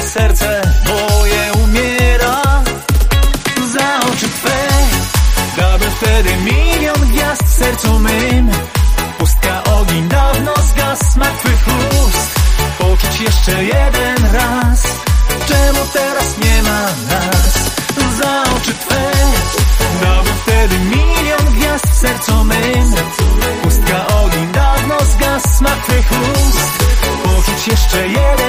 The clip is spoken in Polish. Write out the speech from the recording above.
serce moje umiera za oczy Twe. Dałbym wtedy milion gwiazd w sercu mym. Pustka ogień dawno zgasł, martwych ust. Poczuć jeszcze jeden raz, czemu teraz nie ma nas?